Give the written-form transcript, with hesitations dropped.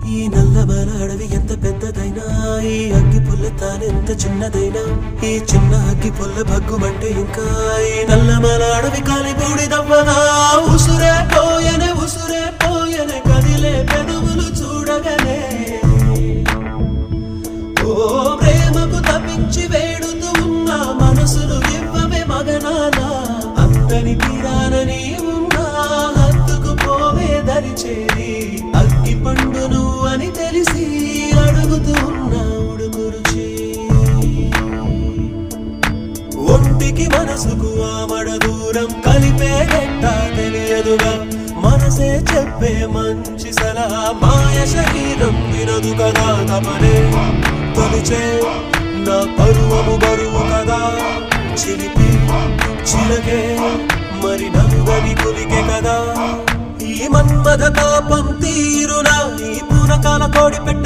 ఈ నల్లమల అడవి ఎంత పెద్దదైనా ఈ అగ్గి పుల్ల తానెంత చిన్నదైనా ఈ చిన్న అగ్గి పుల్ల భగ్గుమంటే ఇంకా ఈ నల్లమల అడవి కాలి బూడిదవ్వనా ఉసురే పోయనే కదిలే పెదవులు చూడగనే ఓ ప్రేమకు తప్పించి వేడుతూ ఉన్న మనసులు ఇవ్వవే మగనాలా అంతని తీరానని ఉన్నా హత్తుకు పోవే దరి చేరి అగ్గి పండు నువ్వు అని తెలిసి అడుగుతూ ఉన్నా ఉడుకు రుచి ఒంటికి మనసుకు ఆమడ దూరం కలిపే గట్ట తెలియదుగా మనసే చెప్పే మంచి సలహా మాయ శరీరం వినదు కదా తమనే తొలిచే నా పరువము బరువు కదా చిలిపి చిలకే మరి నలుగని కులికే కదా ఈ మన్మథ తాపం తీరునా ఈ పూనకాల కోడి